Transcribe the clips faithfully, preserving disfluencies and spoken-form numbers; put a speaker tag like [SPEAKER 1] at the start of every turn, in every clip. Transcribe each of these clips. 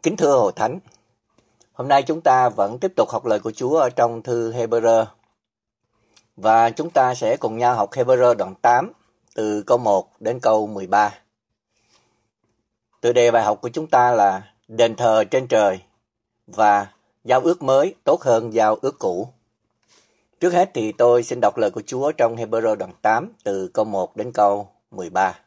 [SPEAKER 1] Kính thưa Hội Thánh, hôm nay chúng ta vẫn tiếp tục học lời của Chúa ở trong thư Hê-bơ-rơ. Và chúng ta sẽ cùng nhau học Hê-bơ-rơ đoạn tám, từ câu một đến câu mười ba. Tựa đề bài học của chúng ta là Đền thờ trên trời và giao ước mới tốt hơn giao ước cũ. Trước hết thì tôi xin đọc lời của Chúa trong Hê-bơ-rơ đoạn tám, từ câu một đến câu mười ba.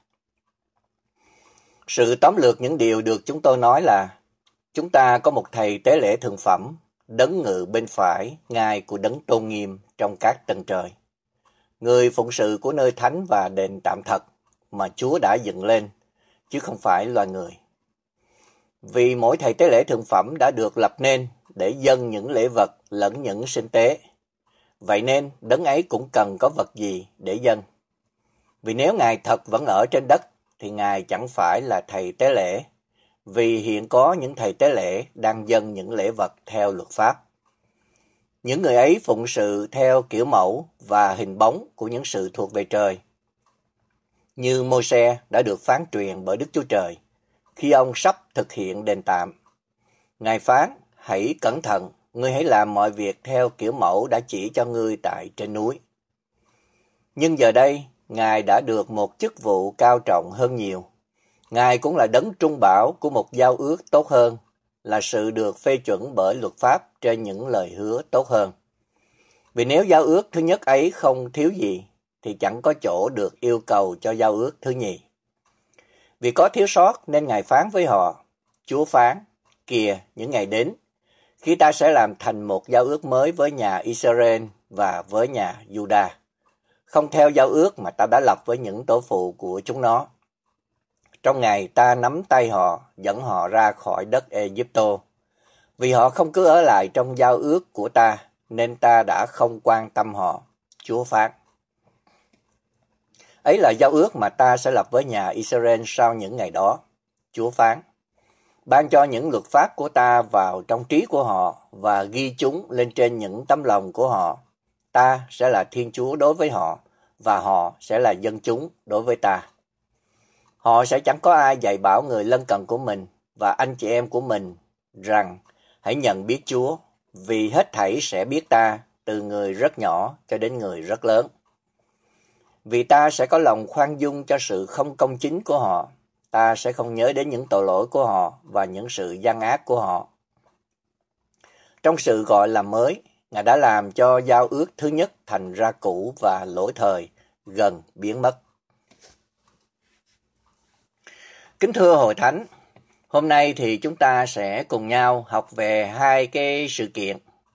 [SPEAKER 1] Sự tóm lược những điều được chúng tôi nói là chúng ta có một thầy tế lễ thượng phẩm, đấng ngự bên phải ngai của đấng tôn nghiêm trong các tầng trời, người phụng sự của nơi thánh và đền tạm thật mà Chúa đã dựng lên, chứ không phải loài người. Vì mỗi thầy tế lễ thượng phẩm đã được lập nên để dâng những lễ vật lẫn những sinh tế, vậy nên đấng ấy cũng cần có vật gì để dâng. Vì nếu Ngài thật vẫn ở trên đất thì Ngài chẳng phải là thầy tế lễ, vì hiện có những thầy tế lễ đang dâng những lễ vật theo luật pháp. Những người ấy phụng sự theo kiểu mẫu và hình bóng của những sự thuộc về trời, như Môi-se đã được phán truyền bởi Đức Chúa Trời khi ông sắp thực hiện đền tạm. Ngài phán: hãy cẩn thận, ngươi hãy làm mọi việc theo kiểu mẫu đã chỉ cho ngươi tại trên núi. Nhưng giờ đây, Ngài đã được một chức vụ cao trọng hơn nhiều. Ngài cũng là đấng trung bảo của một giao ước tốt hơn, là sự được phê chuẩn bởi luật pháp trên những lời hứa tốt hơn. Vì nếu giao ước thứ nhất ấy không thiếu gì, thì chẳng có chỗ được yêu cầu cho giao ước thứ nhì. Vì có thiếu sót nên Ngài phán với họ: Chúa phán, kìa những ngày đến, khi ta sẽ làm thành một giao ước mới với nhà Israel và với nhà Juda, không theo giao ước mà ta đã lập với những tổ phụ của chúng nó. Trong ngày ta nắm tay họ, dẫn họ ra khỏi đất Ê-díp-tô. Vì họ không cứ ở lại trong giao ước của ta, nên ta đã không quan tâm họ. Chúa phán. Ấy là giao ước mà ta sẽ lập với nhà Israel sau những ngày đó. Chúa phán. Ban cho những luật pháp của ta vào trong trí của họ và ghi chúng lên trên những tấm lòng của họ. Ta sẽ là Thiên Chúa đối với họ, và họ sẽ là dân chúng đối với ta. Họ sẽ chẳng có ai dạy bảo người lân cận của mình và anh chị em của mình rằng hãy nhận biết Chúa, vì hết thảy sẽ biết ta, từ người rất nhỏ cho đến người rất lớn. Vì ta sẽ có lòng khoan dung cho sự không công chính của họ, ta sẽ không nhớ đến những tội lỗi của họ và những sự gian ác của họ. Trong sự gọi là mới, Ngài đã làm cho giao ước thứ nhất thành ra cũ và lỗi thời gần biến mất. Kính thưa Hội Thánh, hôm nay thì chúng ta sẽ cùng nhau học về hai cái sự kiện.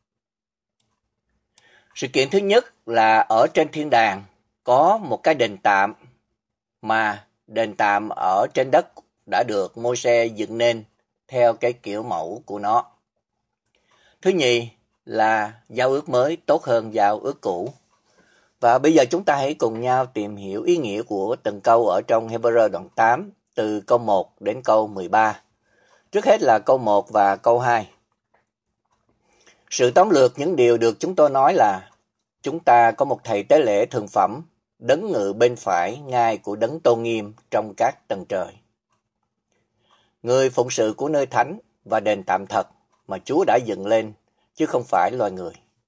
[SPEAKER 1] Sự kiện thứ nhất là ở trên thiên đàng có một cái đền tạm, mà đền tạm ở trên đất đã được Môi-se dựng nên theo cái kiểu mẫu của nó. Thứ nhì là giao ước mới tốt hơn giao ước cũ. Và bây giờ chúng ta hãy cùng nhau tìm hiểu ý nghĩa của từng câu ở trong Hê-bơ-rơ đoạn tám, từ câu một đến câu mười ba. Trước hết là câu một và câu hai. Sự tóm lược những điều được chúng tôi nói là chúng ta có một thầy tế lễ thượng phẩm, đấng ngự bên phải ngai của đấng tôn nghiêm trong các tầng trời, người phụng sự của nơi thánh và đền tạm thật mà Chúa đã dựng lên, chứ không phải loài người.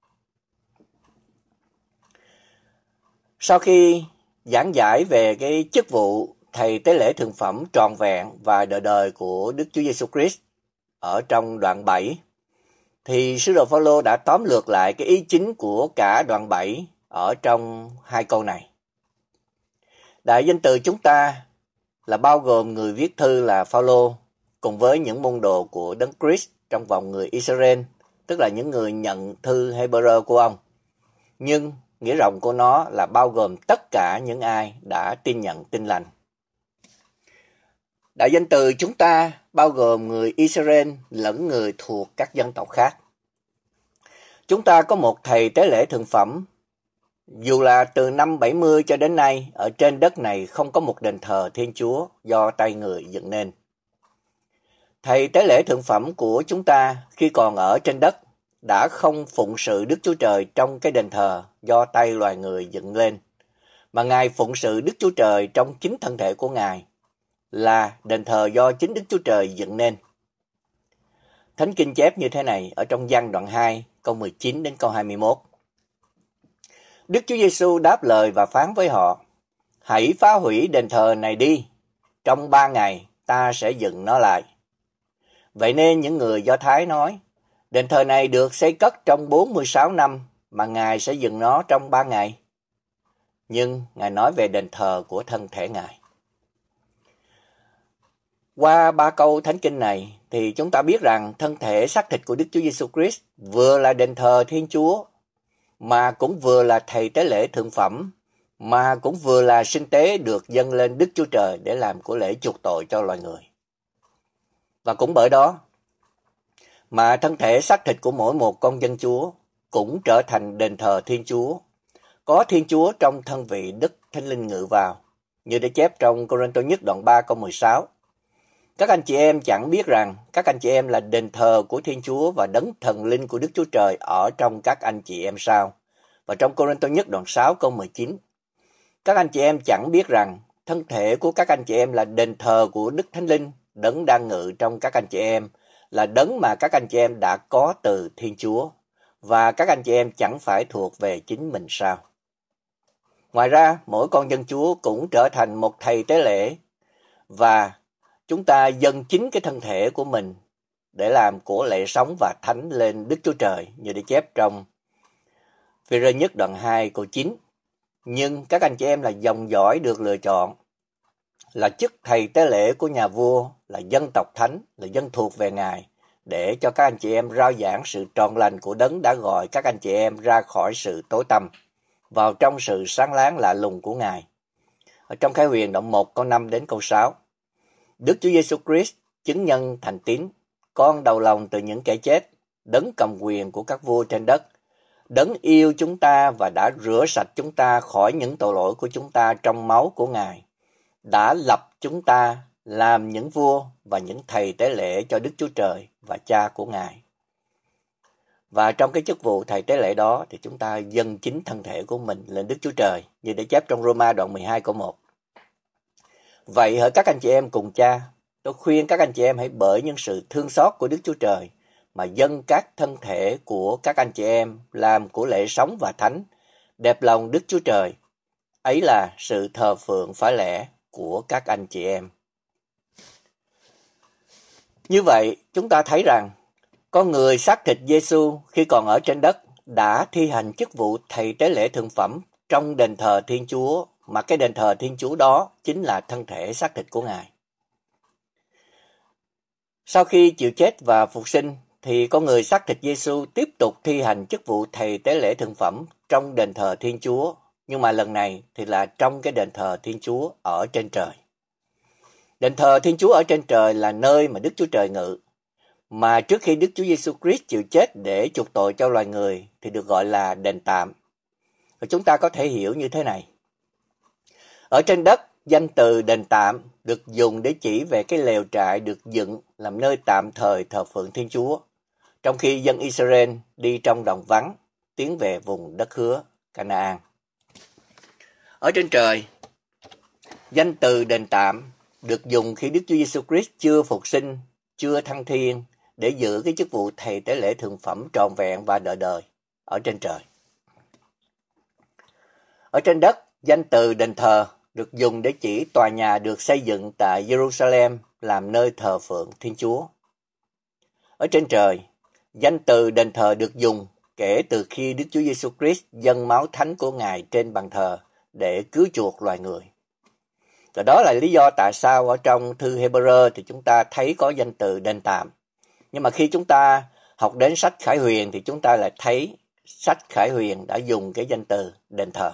[SPEAKER 1] Sau khi giảng giải về cái chức vụ thầy tế lễ thượng phẩm trọn vẹn và đời đời của Đức Chúa Giêsu Christ ở trong đoạn bảy, thì sứ đồ Phaolô đã tóm lược lại cái ý chính của cả đoạn bảy ở trong hai câu này. Đại danh từ chúng ta là bao gồm người viết thư là Phaolô cùng với những môn đồ của Đấng Christ trong vòng người Israel, tức là những người nhận thư Hê-bơ-rơ của ông. Nhưng nghĩa rộng của nó là bao gồm tất cả những ai đã tin nhận tin lành. Đại danh từ chúng ta bao gồm người Israel lẫn người thuộc các dân tộc khác. Chúng ta có một thầy tế lễ thượng phẩm. Dù là từ năm bảy mươi cho đến nay, ở trên đất này không có một đền thờ Thiên Chúa do tay người dựng nên. Thầy tế lễ thượng phẩm của chúng ta khi còn ở trên đất đã không phụng sự Đức Chúa Trời trong cái đền thờ do tay loài người dựng lên, mà Ngài phụng sự Đức Chúa Trời trong chính thân thể của Ngài, là đền thờ do chính Đức Chúa Trời dựng nên. Thánh Kinh chép như thế này ở trong Giăng đoạn hai, câu mười chín đến câu hai mươi mốt. Đức Chúa Giêsu đáp lời và phán với họ: Hãy phá hủy đền thờ này đi, trong ba ngày ta sẽ dựng nó lại. Vậy nên những người Do Thái nói, đền thờ này được xây cất trong bốn mươi sáu năm, mà Ngài sẽ dựng nó trong ba ngày. Nhưng Ngài nói về đền thờ của thân thể Ngài. Qua ba câu Thánh Kinh này thì chúng ta biết rằng thân thể xác thịt của Đức Chúa Giêsu Christ vừa là đền thờ Thiên Chúa, mà cũng vừa là thầy tế lễ thượng phẩm, mà cũng vừa là sinh tế được dâng lên Đức Chúa Trời để làm của lễ chuộc tội cho loài người. Và cũng bởi đó mà thân thể xác thịt của mỗi một con dân Chúa cũng trở thành đền thờ Thiên Chúa, có Thiên Chúa trong thân vị Đức Thánh Linh ngự vào, như để chép trong Cô-rinh-tô nhất đoạn ba câu mười sáu. Các anh chị em chẳng biết rằng các anh chị em là đền thờ của Thiên Chúa và đấng thần linh của Đức Chúa Trời ở trong các anh chị em sao? Và trong Cô-rinh-tô nhất đoạn sáu câu mười chín. Các anh chị em chẳng biết rằng thân thể của các anh chị em là đền thờ của Đức Thánh Linh, đấng đang ngự trong các anh chị em, là đấng mà các anh chị em đã có từ Thiên Chúa, và các anh chị em chẳng phải thuộc về chính mình sao? Ngoài ra, mỗi con dân Chúa cũng trở thành một thầy tế lễ, và chúng ta dâng chính cái thân thể của mình để làm của lễ sống và thánh lên Đức Chúa Trời, như để chép trong Phi-rơ nhất đoạn hai câu chín. Nhưng các anh chị em là dòng dõi được lựa chọn, là chức thầy tế lễ của nhà vua, là dân tộc thánh, là dân thuộc về Ngài, để cho các anh chị em rao giảng sự trọn lành của đấng đã gọi các anh chị em ra khỏi sự tối tăm, vào trong sự sáng láng lạ lùng của Ngài. Ở trong Khải Huyền đoạn một câu năm đến câu sáu. Đức Chúa Giêsu Christ chứng nhân thành tín, con đầu lòng từ những kẻ chết, đấng cầm quyền của các vua trên đất, đấng yêu chúng ta và đã rửa sạch chúng ta khỏi những tội lỗi của chúng ta trong máu của Ngài, đã lập chúng ta làm những vua và những thầy tế lễ cho Đức Chúa Trời và Cha của Ngài. Và trong cái chức vụ thầy tế lễ đó thì chúng ta dâng chính thân thể của mình lên Đức Chúa Trời, như để chép trong Roma đoạn mười hai câu một. Vậy hỡi các anh chị em cùng Cha, tôi khuyên các anh chị em hãy bởi những sự thương xót của Đức Chúa Trời mà dâng các thân thể của các anh chị em làm của lễ sống và thánh, đẹp lòng Đức Chúa Trời. Ấy là sự thờ phượng phải lẽ của các anh chị em. Như vậy, chúng ta thấy rằng con người xác thịt Giêsu khi còn ở trên đất đã thi hành chức vụ thầy tế lễ thượng phẩm trong đền thờ Thiên Chúa, mà cái đền thờ Thiên Chúa đó chính là thân thể xác thịt của Ngài. Sau khi chịu chết và phục sinh, thì con người xác thịt Giêsu tiếp tục thi hành chức vụ thầy tế lễ thượng phẩm trong đền thờ Thiên Chúa, nhưng mà lần này thì là trong cái đền thờ Thiên Chúa ở trên trời. Đền thờ Thiên Chúa ở trên trời là nơi mà Đức Chúa Trời ngự, mà trước khi Đức Chúa Giêsu Christ chịu chết để chuộc tội cho loài người thì được gọi là đền tạm. Và chúng ta có thể hiểu như thế này. Ở trên đất, danh từ đền tạm được dùng để chỉ về cái lều trại được dựng làm nơi tạm thời thờ phượng Thiên Chúa, trong khi dân Israel đi trong đồng vắng, tiến về vùng đất hứa Canaan. Ở trên trời, danh từ đền tạm được dùng khi Đức Chúa Giêsu Christ chưa phục sinh, chưa thăng thiên, để giữ cái chức vụ thầy tế lễ thượng phẩm trọn vẹn và đời đời ở trên trời. Ở trên đất, danh từ đền thờ được dùng để chỉ tòa nhà được xây dựng tại Jerusalem làm nơi thờ phượng Thiên Chúa. Ở trên trời, danh từ đền thờ được dùng kể từ khi Đức Chúa Giêsu Christ dâng máu thánh của Ngài trên bàn thờ để cứu chuộc loài người. Và đó là lý do tại sao ở trong thư Hebrew thì chúng ta thấy có danh từ đền tạm. Nhưng mà khi chúng ta học đến sách Khải Huyền thì chúng ta lại thấy sách Khải Huyền đã dùng cái danh từ đền thờ.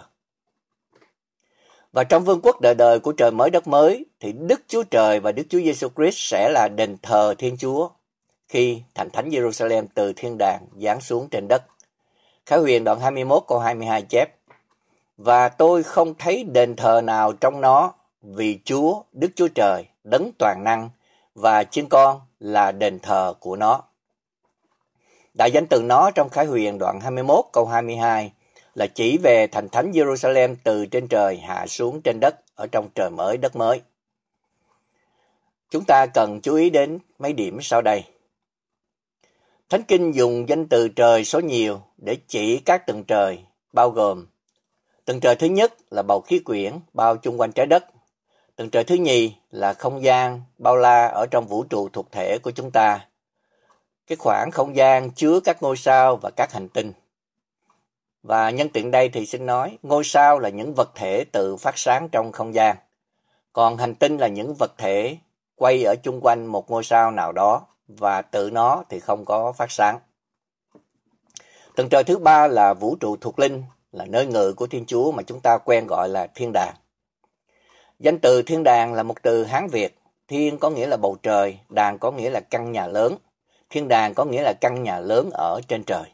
[SPEAKER 1] Và trong vương quốc đời đời của trời mới đất mới thì Đức Chúa Trời và Đức Chúa Giêsu Christ sẽ là đền thờ Thiên Chúa khi thành thánh Jerusalem từ thiên đàng giáng xuống trên đất. Khải Huyền đoạn hai mươi mốt câu hai mươi hai chép: Và tôi không thấy đền thờ nào trong nó, vì Chúa, Đức Chúa Trời, đấng toàn năng và chiên con là đền thờ của nó. Đại danh từ nó trong Khải Huyền đoạn hai mươi mốt câu hai mươi hai là chỉ về thành thánh Jerusalem từ trên trời hạ xuống trên đất ở trong trời mới đất mới. Chúng ta cần chú ý đến mấy điểm sau đây. Thánh Kinh dùng danh từ trời số nhiều để chỉ các tầng trời, bao gồm tầng trời thứ nhất là bầu khí quyển bao chung quanh trái đất, tầng trời thứ nhì là không gian bao la ở trong vũ trụ thuộc thể của chúng ta, cái khoảng không gian chứa các ngôi sao và các hành tinh. Và nhân tiện đây thì xin nói, ngôi sao là những vật thể tự phát sáng trong không gian, còn hành tinh là những vật thể quay ở chung quanh một ngôi sao nào đó và tự nó thì không có phát sáng. Tầng trời thứ ba là vũ trụ thuộc linh, là nơi ngự của Thiên Chúa mà chúng ta quen gọi là thiên đàng. Danh từ thiên đàng là một từ Hán Việt, thiên có nghĩa là bầu trời, đàng có nghĩa là căn nhà lớn. Thiên đàng có nghĩa là căn nhà lớn ở trên trời.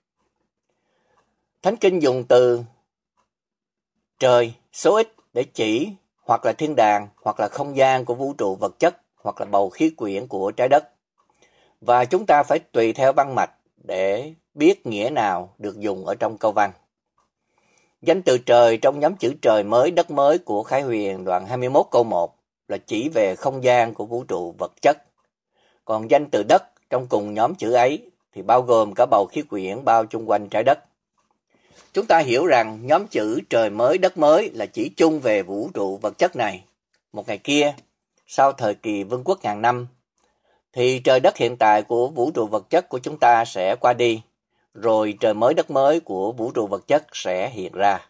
[SPEAKER 1] Thánh Kinh dùng từ trời số ít để chỉ hoặc là thiên đàng, hoặc là không gian của vũ trụ vật chất, hoặc là bầu khí quyển của trái đất. Và chúng ta phải tùy theo văn mạch để biết nghĩa nào được dùng ở trong câu văn. Danh từ trời trong nhóm chữ trời mới đất mới của Khải Huyền đoạn hai mươi mốt câu một là chỉ về không gian của vũ trụ vật chất. Còn danh từ đất trong cùng nhóm chữ ấy thì bao gồm cả bầu khí quyển bao chung quanh trái đất. Chúng ta hiểu rằng nhóm chữ trời mới đất mới là chỉ chung về vũ trụ vật chất này. Một ngày kia, sau thời kỳ vương quốc ngàn năm, thì trời đất hiện tại của vũ trụ vật chất của chúng ta sẽ qua đi, rồi trời mới đất mới của vũ trụ vật chất sẽ hiện ra.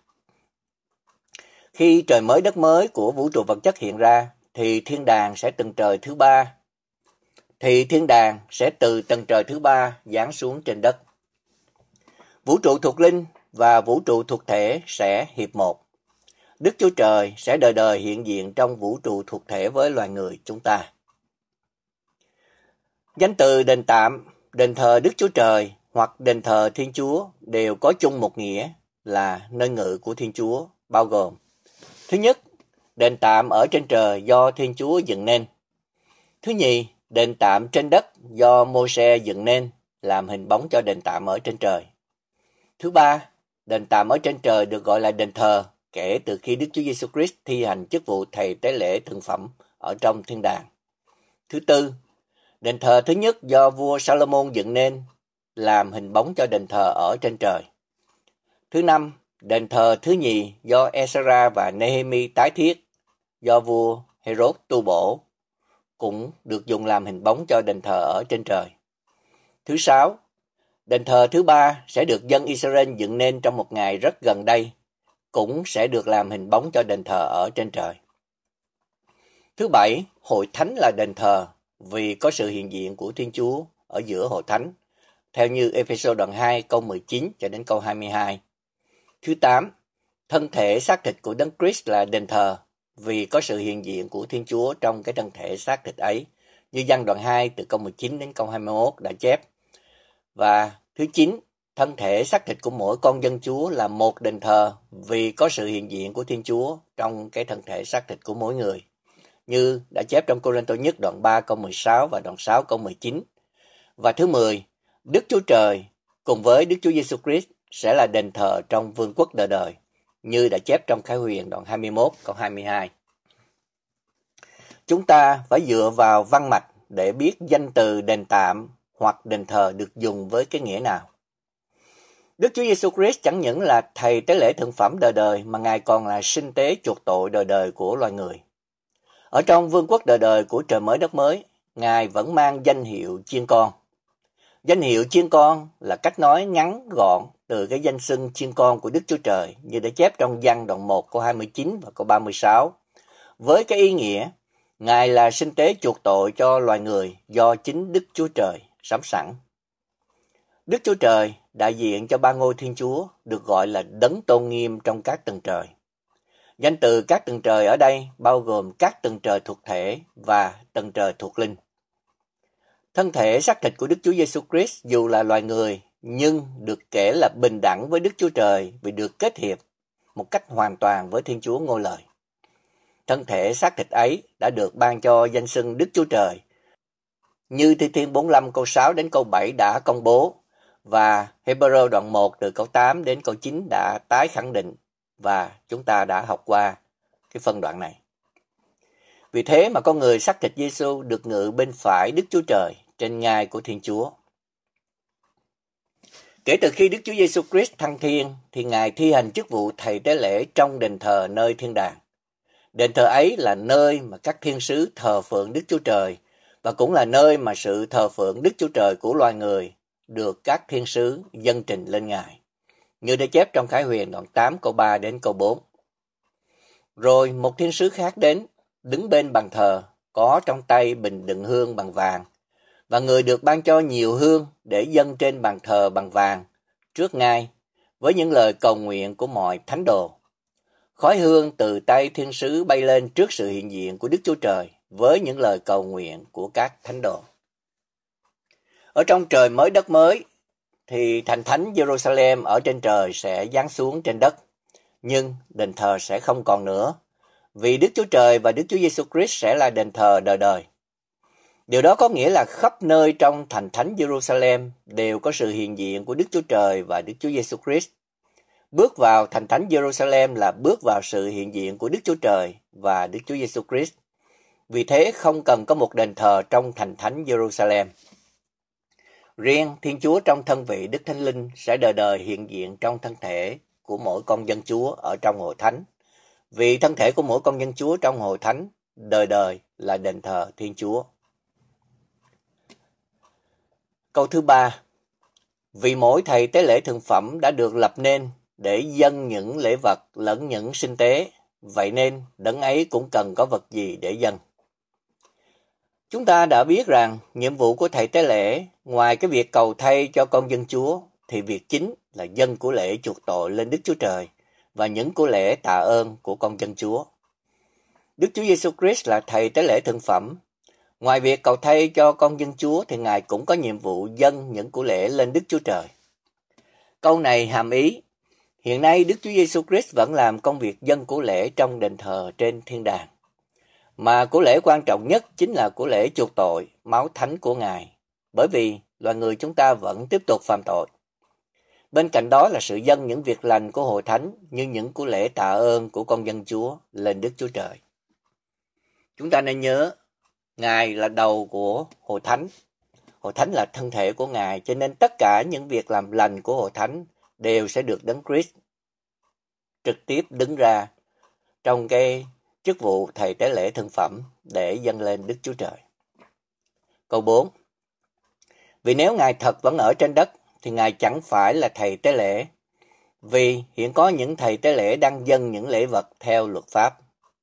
[SPEAKER 1] Khi trời mới đất mới của vũ trụ vật chất hiện ra, thì thiên đàng sẽ tầng trời thứ ba. Thì thiên đàng sẽ từ tầng trời thứ ba giáng xuống trên đất. Vũ trụ thuộc linh và vũ trụ thuộc thể sẽ hiệp một. Đức Chúa Trời sẽ đời đời hiện diện trong vũ trụ thuộc thể với loài người chúng ta. Danh từ đền tạm, đền thờ Đức Chúa Trời hoặc đền thờ Thiên Chúa đều có chung một nghĩa là nơi ngự của Thiên Chúa, bao gồm: thứ nhất, đền tạm ở trên trời do Thiên Chúa dựng nên. Thứ nhì, đền tạm trên đất do Mô-se dựng nên, làm hình bóng cho đền tạm ở trên trời. Thứ ba, đền tạm ở trên trời được gọi là đền thờ kể từ khi Đức Chúa Giêsu Christ thi hành chức vụ thầy tế lễ thượng phẩm ở trong thiên đàng. Thứ tư, đền thờ thứ nhất do vua Salomon dựng nên, làm hình bóng cho đền thờ ở trên trời. Thứ năm, đền thờ thứ nhì do Ezra và Nehemi tái thiết, do vua Herod tu bổ, cũng được dùng làm hình bóng cho đền thờ ở trên trời. Thứ sáu, đền thờ thứ ba sẽ được dân Israel dựng nên trong một ngày rất gần đây, cũng sẽ được làm hình bóng cho đền thờ ở trên trời. Thứ bảy, hội thánh là đền thờ vì có sự hiện diện của Thiên Chúa ở giữa hội thánh, theo như Ê-phê-sô đoạn hai câu mười chín cho đến câu hai mươi hai. Thứ tám, thân thể xác thịt của Đấng Christ là đền thờ vì có sự hiện diện của Thiên Chúa trong cái thân thể xác thịt ấy, như Giăng đoạn hai từ câu mười chín đến câu hai mươi mốt đã chép. Và thứ chín, thân thể xác thịt của mỗi con dân Chúa là một đền thờ vì có sự hiện diện của Thiên Chúa trong cái thân thể xác thịt của mỗi người, như đã chép trong Cô-rinh-tô nhất đoạn ba câu mười sáu và đoạn sáu câu mười chín. Và thứ mười, Đức Chúa Trời cùng với Đức Chúa Giêsu Christ sẽ là đền thờ trong vương quốc đời đời, như đã chép trong Khải Huyền đoạn hai mươi mốt câu hai mươi hai. Chúng ta phải dựa vào văn mạch để biết danh từ đền tạm hoặc đền thờ được dùng với cái nghĩa nào. Đức Chúa Giêsu Christ chẳng những là thầy tế lễ thượng phẩm đời đời mà Ngài còn là sinh tế chuộc tội đời đời của loài người. Ở trong vương quốc đời đời của trời mới đất mới, Ngài vẫn mang danh hiệu chiên con. Danh hiệu chiên con là cách nói ngắn gọn từ cái danh xưng chiên con của Đức Chúa Trời, như đã chép trong Giăng đoạn một câu hai mươi chín và câu ba mươi sáu, với cái ý nghĩa Ngài là sinh tế chuộc tội cho loài người do chính Đức Chúa Trời sắm sẵn. Đức Chúa Trời đại diện cho ba ngôi Thiên Chúa được gọi là đấng tôn nghiêm trong các tầng trời. Danh từ các tầng trời ở đây bao gồm các tầng trời thuộc thể và tầng trời thuộc linh. Thân thể xác thịt của Đức Chúa Giêsu Christ dù là loài người nhưng được kể là bình đẳng với Đức Chúa Trời vì được kết hiệp một cách hoàn toàn với Thiên Chúa Ngôi Lời. Thân thể xác thịt ấy đã được ban cho danh xưng Đức Chúa Trời, như Thi Thiên bốn mươi lăm câu sáu đến câu bảy đã công bố, và Hebrew đoạn một từ câu tám đến câu chín đã tái khẳng định, và chúng ta đã học qua cái phân đoạn này. Vì thế mà con người xác thịt Giêsu được ngự bên phải Đức Chúa Trời trên ngai của Thiên Chúa. Kể từ khi Đức Chúa Giêsu Christ thăng thiên thì Ngài thi hành chức vụ thầy tế lễ trong đền thờ nơi thiên đàng. Đền thờ ấy là nơi mà các thiên sứ thờ phượng Đức Chúa Trời và cũng là nơi mà sự thờ phượng Đức Chúa Trời của loài người được các thiên sứ dâng trình lên Ngài, như đã chép trong Khải Huyền đoạn tám câu ba đến câu bốn. Rồi một thiên sứ khác đến, đứng bên bàn thờ, có trong tay bình đựng hương bằng vàng, và người được ban cho nhiều hương để dâng trên bàn thờ bằng vàng trước Ngài với những lời cầu nguyện của mọi thánh đồ. Khói hương từ tay thiên sứ bay lên trước sự hiện diện của Đức Chúa Trời với những lời cầu nguyện của các thánh đồ. Ở trong trời mới đất mới thì thành thánh Jerusalem ở trên trời sẽ giáng xuống trên đất, nhưng đền thờ sẽ không còn nữa, vì Đức Chúa Trời và Đức Chúa Giêsu Christ sẽ là đền thờ đời đời. Điều đó có nghĩa là khắp nơi trong thành thánh Jerusalem đều có sự hiện diện của Đức Chúa Trời và Đức Chúa Giêsu Christ. Bước vào thành thánh Jerusalem là bước vào sự hiện diện của Đức Chúa Trời và Đức Chúa Giêsu Christ. Vì thế không cần có một đền thờ trong thành thánh Jerusalem. Riêng Thiên Chúa trong thân vị Đức Thánh Linh sẽ đời đời hiện diện trong thân thể của mỗi con dân Chúa ở trong hội thánh. Vì thân thể của mỗi con dân Chúa trong hội thánh đời đời là đền thờ Thiên Chúa. Câu thứ ba. Vì mỗi thầy tế lễ thượng phẩm đã được lập nên để dâng những lễ vật lẫn những sinh tế, vậy nên đấng ấy cũng cần có vật gì để dâng. Chúng ta đã biết rằng nhiệm vụ của thầy tế lễ, ngoài cái việc cầu thay cho con dân Chúa, thì việc chính là dâng của lễ chuộc tội lên Đức Chúa Trời và những của lễ tạ ơn của con dân Chúa. Đức Chúa Giêsu Christ là thầy tế lễ thượng phẩm. Ngoài việc cầu thay cho con dân Chúa thì Ngài cũng có nhiệm vụ dâng những của lễ lên Đức Chúa Trời. Câu này hàm ý, hiện nay Đức Chúa Giêsu Christ vẫn làm công việc dâng của lễ trong đền thờ trên thiên đàng. Mà của lễ quan trọng nhất chính là của lễ chuộc tội, máu thánh của Ngài, bởi vì loài người chúng ta vẫn tiếp tục phạm tội. Bên cạnh đó là sự dâng những việc lành của hội thánh như những của lễ tạ ơn của con dân Chúa lên Đức Chúa Trời. Chúng ta nên nhớ, Ngài là đầu của hội thánh. Hội thánh là thân thể của Ngài, cho nên tất cả những việc làm lành của hội thánh đều sẽ được Đấng Christ trực tiếp đứng ra trong cái chức vụ thầy tế lễ thượng phẩm để dâng lên Đức Chúa Trời. Câu bốn. Vì nếu Ngài thật vẫn ở trên đất thì Ngài chẳng phải là thầy tế lễ, vì hiện có những thầy tế lễ đang dâng những lễ vật theo luật pháp.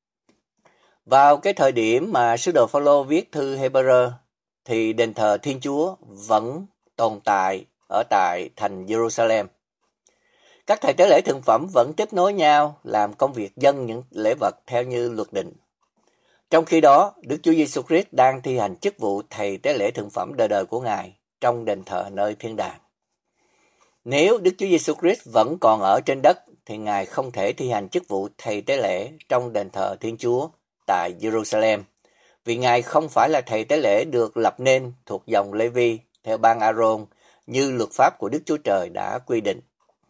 [SPEAKER 1] Vào cái thời điểm mà sứ đồ Phao-lô viết thư Hê-bơ-rơ thì đền thờ Thiên Chúa vẫn tồn tại ở tại thành Jerusalem. Các thầy tế lễ thượng phẩm vẫn tiếp nối nhau làm công việc dâng những lễ vật theo như luật định. Trong khi đó, Đức Chúa Giêsu Christ đang thi hành chức vụ thầy tế lễ thượng phẩm đời đời của Ngài trong đền thờ nơi thiên đàng. Nếu Đức Chúa Giêsu Christ vẫn còn ở trên đất thì Ngài không thể thi hành chức vụ thầy tế lễ trong đền thờ Thiên Chúa tại Jerusalem, vì Ngài không phải là thầy tế lễ được lập nên thuộc dòng Lê-vi theo bang A-rôn như luật pháp của Đức Chúa Trời đã quy định.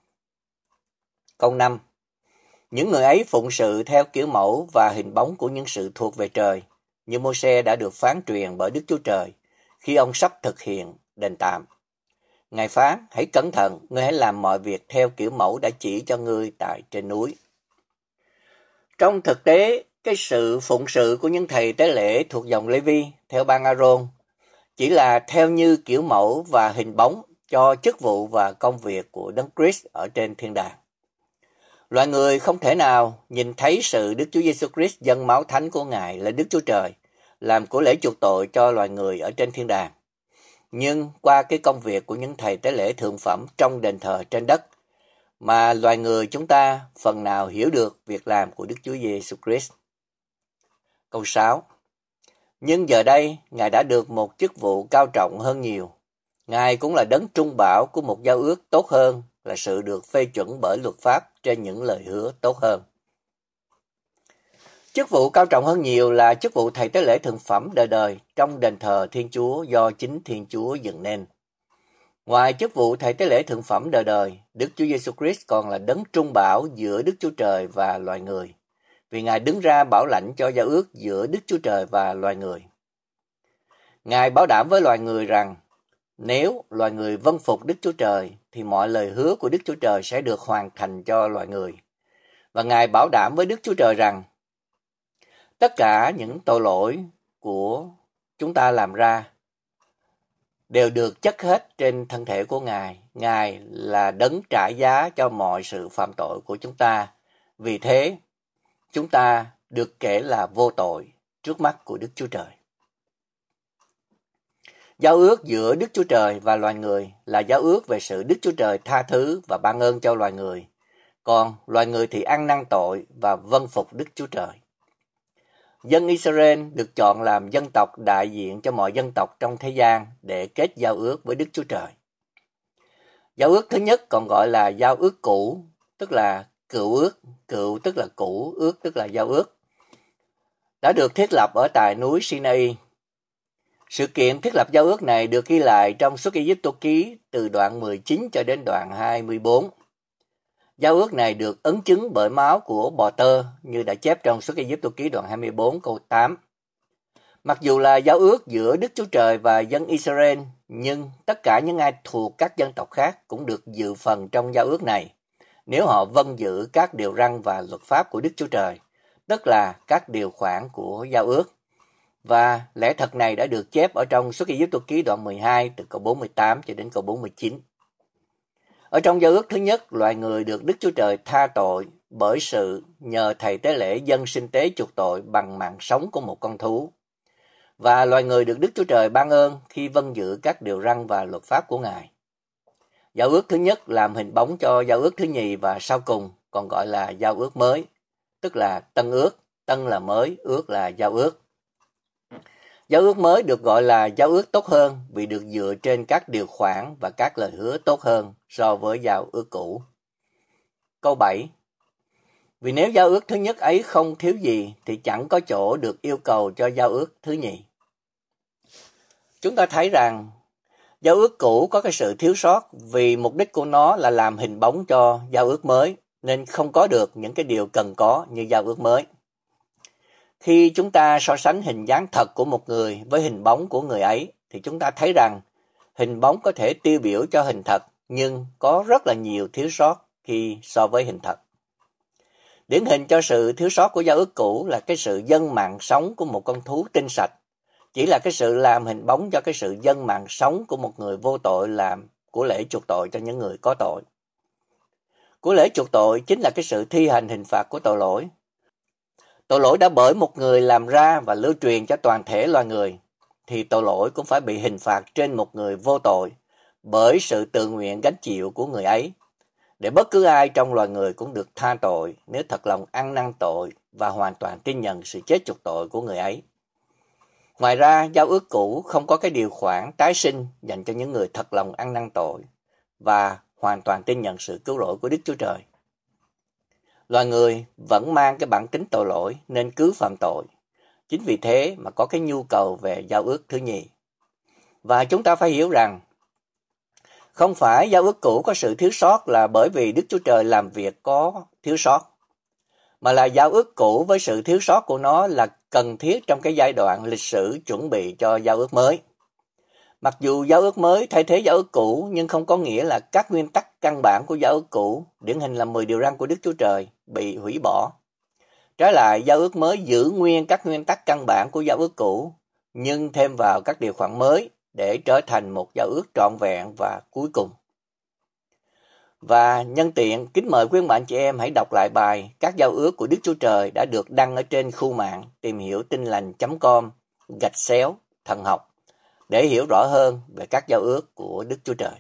[SPEAKER 1] Câu năm. Những người ấy phụng sự theo kiểu mẫu và hình bóng của những sự thuộc về trời, như Mô-sê đã được phán truyền bởi Đức Chúa Trời khi ông sắp thực hiện đền tạm. Ngài phán, hãy cẩn thận, ngươi hãy làm mọi việc theo kiểu mẫu đã chỉ cho ngươi tại trên núi. Trong thực tế, cái sự phụng sự của những thầy tế lễ thuộc dòng Lê-vi theo bang A-rôn chỉ là theo như kiểu mẫu và hình bóng cho chức vụ và công việc của Đấng Christ ở trên thiên đàng. Loài người không thể nào nhìn thấy sự Đức Chúa Giêsu Christ dâng máu thánh của Ngài lên Đức Chúa Trời, làm của lễ chuộc tội cho loài người ở trên thiên đàng. Nhưng qua cái công việc của những thầy tế lễ thượng phẩm trong đền thờ trên đất, mà loài người chúng ta phần nào hiểu được việc làm của Đức Chúa Giêsu Christ. Câu sáu. Nhưng giờ đây, Ngài đã được một chức vụ cao trọng hơn nhiều. Ngài cũng là đấng trung bảo của một giao ước tốt hơn là sự được phê chuẩn bởi luật pháp trên những lời hứa tốt hơn. Chức vụ cao trọng hơn nhiều là chức vụ thầy tế lễ thượng phẩm đời đời trong đền thờ Thiên Chúa do chính Thiên Chúa dựng nên. Ngoài chức vụ thầy tế lễ thượng phẩm đời đời, Đức Chúa Giêsu Christ còn là đấng trung bảo giữa Đức Chúa Trời và loài người, vì Ngài đứng ra bảo lãnh cho giao ước giữa Đức Chúa Trời và loài người. Ngài bảo đảm với loài người rằng, Nếu loài người vâng phục Đức Chúa Trời thì mọi lời hứa của Đức Chúa Trời sẽ được hoàn thành cho loài người. Và Ngài bảo đảm với Đức Chúa Trời rằng tất cả những tội lỗi của chúng ta làm ra đều được chất hết trên thân thể của Ngài. Ngài là đấng trả giá cho mọi sự phạm tội của chúng ta. Vì thế, chúng ta được kể là vô tội trước mắt của Đức Chúa Trời. Giao ước giữa Đức Chúa Trời và loài người là giao ước về sự Đức Chúa Trời tha thứ và ban ơn cho loài người. Còn loài người thì ăn năn tội và vâng phục Đức Chúa Trời. Dân Israel được chọn làm dân tộc đại diện cho mọi dân tộc trong thế gian để kết giao ước với Đức Chúa Trời. Giao ước thứ nhất còn gọi là giao ước cũ, tức là cựu ước, cựu tức là cũ, ước tức là giao ước, đã được thiết lập ở tại núi Sinai. Sự kiện thiết lập giao ước này được ghi lại trong Xuất Ai-cập ký từ đoạn mười chín cho đến đoạn hai mươi bốn. Giao ước này được ấn chứng bởi máu của bò tơ như đã chép trong Xuất Ai-cập ký đoạn hai mươi bốn câu tám. Mặc dù là giao ước giữa Đức Chúa Trời và dân Israel, nhưng tất cả những ai thuộc các dân tộc khác cũng được dự phần trong giao ước này, nếu họ vâng giữ các điều răn và luật pháp của Đức Chúa Trời, tức là các điều khoản của giao ước. Và lẽ thật này đã được chép ở trong Xuất Ai-cập ký đoạn mười hai từ câu bốn mươi tám cho đến câu bốn mươi chín. Ở trong giao ước thứ nhất, loài người được Đức Chúa Trời tha tội bởi sự nhờ thầy tế lễ dâng sinh tế chuộc tội bằng mạng sống của một con thú. Và loài người được Đức Chúa Trời ban ơn khi vâng giữ các điều răn và luật pháp của Ngài. Giao ước thứ nhất làm hình bóng cho giao ước thứ nhì và sau cùng còn gọi là giao ước mới, tức là tân ước, tân là mới, ước là giao ước. Giao ước mới được gọi là giao ước tốt hơn vì được dựa trên các điều khoản và các lời hứa tốt hơn so với giao ước cũ. Câu bảy. Vì nếu giao ước thứ nhất ấy không thiếu gì thì chẳng có chỗ được yêu cầu cho giao ước thứ nhì. Chúng ta thấy rằng giao ước cũ có cái sự thiếu sót vì mục đích của nó là làm hình bóng cho giao ước mới nên không có được những cái điều cần có như giao ước mới. Khi chúng ta so sánh hình dáng thật của một người với hình bóng của người ấy thì chúng ta thấy rằng hình bóng có thể tiêu biểu cho hình thật nhưng có rất là nhiều thiếu sót khi so với hình thật. Điển hình cho sự thiếu sót của giao ước cũ là cái sự dâng mạng sống của một con thú tinh sạch, chỉ là cái sự làm hình bóng cho cái sự dâng mạng sống của một người vô tội làm của lễ chuộc tội cho những người có tội. Của lễ chuộc tội chính là cái sự thi hành hình phạt của tội lỗi. Tội lỗi đã bởi một người làm ra và lưu truyền cho toàn thể loài người, thì tội lỗi cũng phải bị hình phạt trên một người vô tội bởi sự tự nguyện gánh chịu của người ấy, để bất cứ ai trong loài người cũng được tha tội nếu thật lòng ăn năn tội và hoàn toàn tin nhận sự chết chuộc tội của người ấy. Ngoài ra, giao ước cũ không có cái điều khoản tái sinh dành cho những người thật lòng ăn năn tội và hoàn toàn tin nhận sự cứu rỗi của Đức Chúa Trời. Loài người vẫn mang cái bản tính tội lỗi nên cứ phạm tội. Chính vì thế mà có cái nhu cầu về giao ước thứ nhì. Và chúng ta phải hiểu rằng không phải giao ước cũ có sự thiếu sót là bởi vì Đức Chúa Trời làm việc có thiếu sót, mà là giao ước cũ với sự thiếu sót của nó là cần thiết trong cái giai đoạn lịch sử chuẩn bị cho giao ước mới. Mặc dù giao ước mới thay thế giao ước cũ nhưng không có nghĩa là các nguyên tắc căn bản của giao ước cũ, điển hình là mười điều răn của Đức Chúa Trời, bị hủy bỏ. Trái lại, giao ước mới giữ nguyên các nguyên tắc căn bản của giao ước cũ, nhưng thêm vào các điều khoản mới để trở thành một giao ước trọn vẹn và cuối cùng. Và nhân tiện, kính mời quý bạn chị em hãy đọc lại bài Các giao ước của Đức Chúa Trời đã được đăng ở trên khu mạng tìm hiểu tin lành chấm com gạch xéo thần học để hiểu rõ hơn về các giao ước của Đức Chúa Trời.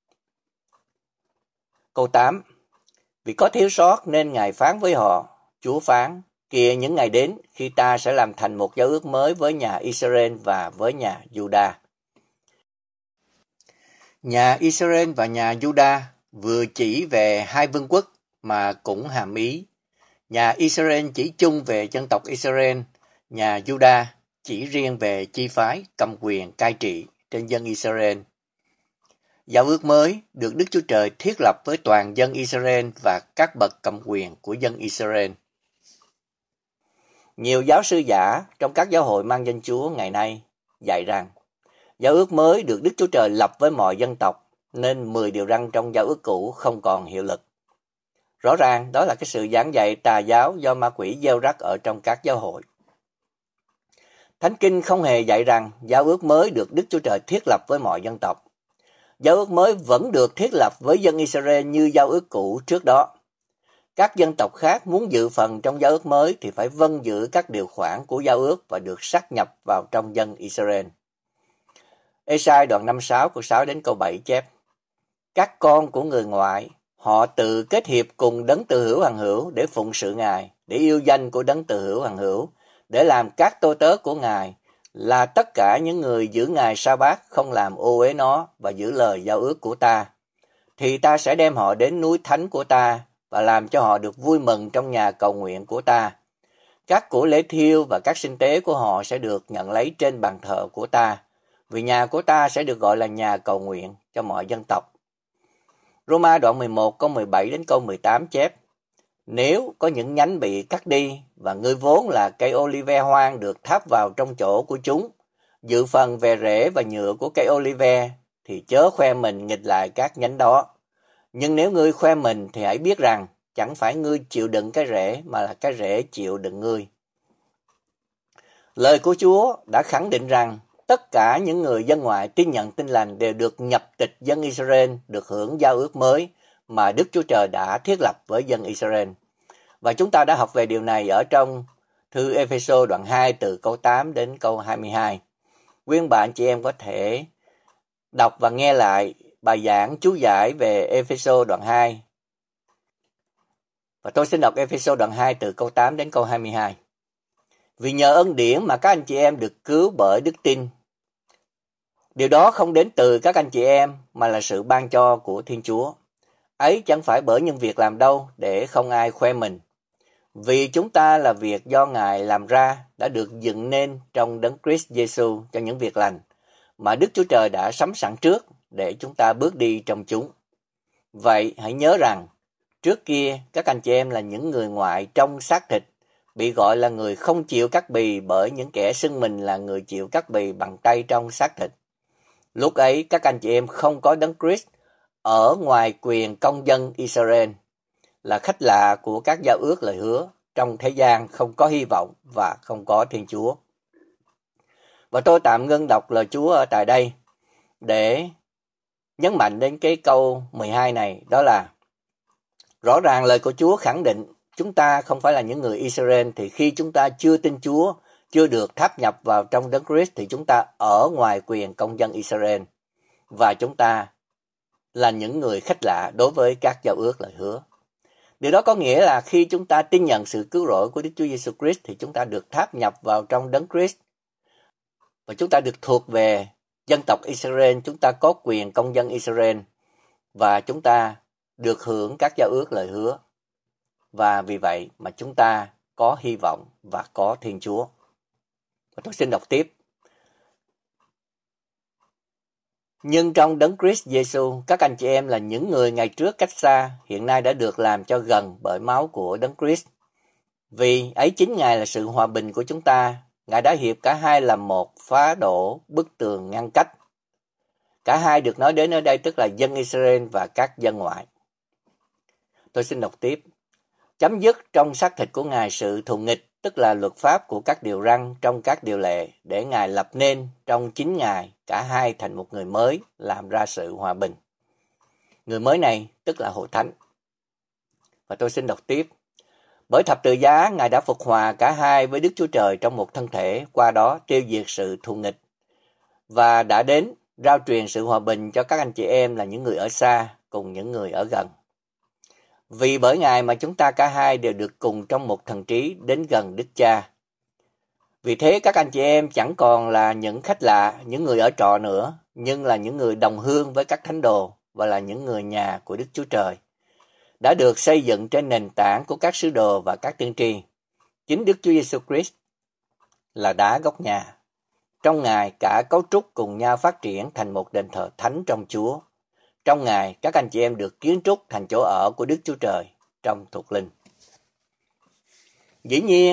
[SPEAKER 1] Câu tám. Vì có thiếu sót nên Ngài phán với họ, Chúa phán, kìa những ngày đến khi ta sẽ làm thành một giao ước mới với nhà Israel và với nhà Juda. Nhà Israel và nhà Juda vừa chỉ về hai vương quốc mà cũng hàm ý. Nhà Israel chỉ chung về dân tộc Israel, nhà Juda chỉ riêng về chi phái cầm quyền cai trị trên dân Israel. Giao ước mới được Đức Chúa Trời thiết lập với toàn dân Israel và các bậc cầm quyền của dân Israel. Nhiều giáo sư giả trong các giáo hội mang danh Chúa ngày nay dạy rằng Giao ước mới được Đức Chúa Trời lập với mọi dân tộc, nên mười điều răn trong giao ước cũ không còn hiệu lực. Rõ ràng đó là cái sự giảng dạy tà giáo do ma quỷ gieo rắc ở trong các giáo hội. Thánh Kinh không hề dạy rằng giao ước mới được Đức Chúa Trời thiết lập với mọi dân tộc. Giao ước mới vẫn được thiết lập với dân Israel như giao ước cũ trước đó. Các dân tộc khác muốn dự phần trong giao ước mới thì phải vâng giữ các điều khoản của giao ước và được sáp nhập vào trong dân Israel. Ê-sai đoạn năm mươi sáu câu sáu đến câu bảy chép: Các con của người ngoại, họ tự kết hiệp cùng đấng từ hữu hằng hữu để phụng sự Ngài, để yêu danh của đấng từ hữu hằng hữu, để làm các tôi tớ của Ngài, là tất cả những người giữ ngày sa-bát, không làm ô uế nó và giữ lời giao ước của ta. Thì ta sẽ đem họ đến núi thánh của ta và làm cho họ được vui mừng trong nhà cầu nguyện của ta. Các của lễ thiêu và các sinh tế của họ sẽ được nhận lấy trên bàn thờ của ta, vì nhà của ta sẽ được gọi là nhà cầu nguyện cho mọi dân tộc. Roma đoạn mười một câu mười bảy đến câu mười tám chép: Nếu có những nhánh bị cắt đi và ngươi vốn là cây olive hoang được tháp vào trong chỗ của chúng, dự phần về rễ và nhựa của cây olive, thì chớ khoe mình nghịch lại các nhánh đó. Nhưng nếu ngươi khoe mình thì hãy biết rằng chẳng phải ngươi chịu đựng cái rễ, mà là cái rễ chịu đựng ngươi. Lời của Chúa đã khẳng định rằng tất cả những người dân ngoại tin nhận tin lành đều được nhập tịch dân Israel, được hưởng giao ước mới mà Đức Chúa Trời đã thiết lập với dân Israel. Và chúng ta đã học về điều này ở trong thư Ê-phê-sô đoạn hai từ câu tám đến câu hai mươi hai. Quý bạn chị em có thể đọc và nghe lại bài giảng chú giải về Ê-phê-sô đoạn hai. Và tôi xin đọc Ê-phê-sô đoạn hai từ câu tám đến câu hai mươi hai. Vì nhờ ân điển mà các anh chị em được cứu bởi đức tin. Điều đó không đến từ các anh chị em mà là sự ban cho của Thiên Chúa. Ấy chẳng phải bởi những việc làm đâu để không ai khoe mình. Vì chúng ta là việc do Ngài làm ra, đã được dựng nên trong Đấng Christ Giêsu cho những việc lành mà Đức Chúa Trời đã sắm sẵn trước để chúng ta bước đi trong chúng. Vậy hãy nhớ rằng, trước kia các anh chị em là những người ngoại trong xác thịt, bị gọi là người không chịu cắt bì bởi những kẻ xưng mình là người chịu cắt bì bằng tay trong xác thịt. Lúc ấy các anh chị em không có Đấng Christ ở ngoài quyền công dân Israel, là khách lạ của các giao ước lời hứa, trong thế gian không có hy vọng và không có Thiên Chúa. Và tôi tạm ngưng đọc lời Chúa ở tại đây để nhấn mạnh đến cái câu mười hai này, đó là rõ ràng lời của Chúa khẳng định chúng ta không phải là những người Israel, thì khi chúng ta chưa tin Chúa, chưa được tháp nhập vào trong Đấng Christ thì chúng ta ở ngoài quyền công dân Israel và chúng ta là những người khách lạ đối với các giao ước lời hứa. Điều đó có nghĩa là khi chúng ta tin nhận sự cứu rỗi của Đức Chúa Giêsu Christ thì chúng ta được tháp nhập vào trong Đấng Christ và chúng ta được thuộc về dân tộc Israel, chúng ta có quyền công dân Israel và chúng ta được hưởng các giao ước lời hứa. Và vì vậy mà chúng ta có hy vọng và có Thiên Chúa. Và tôi xin đọc tiếp. Nhưng trong Đấng Christ Giêsu, các anh chị em là những người ngày trước cách xa, hiện nay đã được làm cho gần bởi máu của Đấng Christ. Vì ấy chính Ngài là sự hòa bình của chúng ta. Ngài đã hiệp cả hai làm một, phá đổ bức tường ngăn cách. Cả hai được nói đến ở đây tức là dân Israel và các dân ngoại. Tôi xin đọc tiếp. Chấm dứt trong xác thịt của Ngài sự thù nghịch, tức là luật pháp của các điều răn trong các điều lệ, để Ngài lập nên trong chính Ngài cả hai thành một người mới, làm ra sự hòa bình. Người mới này tức là hội thánh. Và tôi xin đọc tiếp. Bởi thập tự giá, Ngài đã phục hòa cả hai với Đức Chúa Trời trong một thân thể, qua đó tiêu diệt sự thù nghịch, và đã đến rao truyền sự hòa bình cho các anh chị em là những người ở xa cùng những người ở gần. Vì bởi Ngài mà chúng ta cả hai đều được cùng trong một thần trí đến gần Đức Cha. Vì thế các anh chị em chẳng còn là những khách lạ, những người ở trọ nữa, nhưng là những người đồng hương với các thánh đồ và là những người nhà của Đức Chúa Trời, đã được xây dựng trên nền tảng của các sứ đồ và các tiên tri. Chính Đức Chúa Giêsu Christ là đá gốc nhà. Trong Ngài cả cấu trúc cùng nhau phát triển thành một đền thờ thánh trong Chúa. Trong Ngài, các anh chị em được kiến trúc thành chỗ ở của Đức Chúa Trời trong thuộc linh. Dĩ nhiên,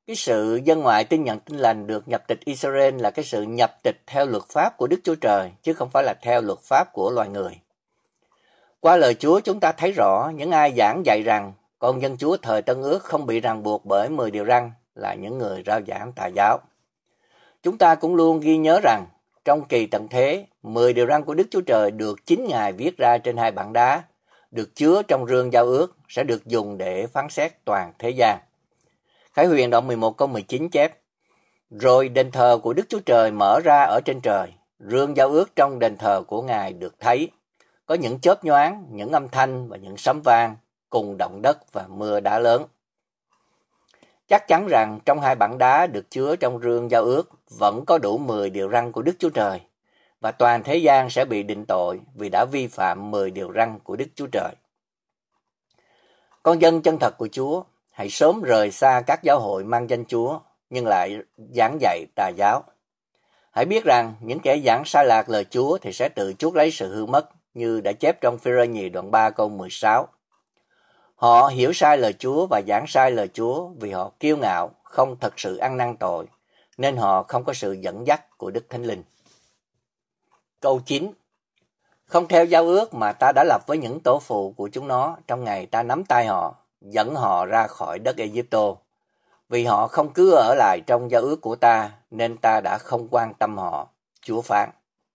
[SPEAKER 1] Cái sự dân ngoại tin nhận tin lành được nhập tịch Israel là cái sự nhập tịch theo luật pháp của Đức Chúa Trời, chứ không phải là theo luật pháp của loài người. Qua lời Chúa chúng ta thấy rõ những ai giảng dạy rằng con dân Chúa thời Tân Ước không bị ràng buộc bởi mười điều răn là những người rao giảng tà giáo. Chúng ta cũng luôn ghi nhớ rằng trong kỳ tận thế, mười điều răn của Đức Chúa Trời được chính Ngài viết ra trên hai bảng đá, được chứa trong rương giao ước, sẽ được dùng để phán xét toàn thế gian. Khải Huyền đoạn mười một câu mười chín chép: Rồi đền thờ của Đức Chúa Trời mở ra ở trên trời, rương giao ước trong đền thờ của Ngài được thấy. Có những chớp nhoáng, những âm thanh và những sấm vang, cùng động đất và mưa đá lớn. Chắc chắn rằng trong hai bảng đá được chứa trong rương giao ước vẫn có đủ mười điều răn của Đức Chúa Trời, và toàn thế gian sẽ bị định tội vì đã vi phạm mười điều răn của Đức Chúa Trời. Con dân chân thật của Chúa, hãy sớm rời xa các giáo hội mang danh Chúa nhưng lại giảng dạy tà giáo. Hãy biết rằng những kẻ giảng sai lạc lời Chúa thì sẽ tự chuốc lấy sự hư mất, như đã chép trong Phi-rơ nhì đoạn ba câu mười sáu. Họ hiểu sai lời Chúa và giảng sai lời Chúa vì họ kiêu ngạo, không thật sự ăn năn tội, nên họ không có sự dẫn dắt của Đức Thánh Linh. Câu chín. Không theo giao ước mà ta đã lập với những tổ phụ của chúng nó trong ngày ta nắm tay họ, dẫn họ ra khỏi đất Ê-díp-tô. Vì họ không cứ ở lại trong giao ước của ta, nên ta đã không quan tâm họ, Chúa phán.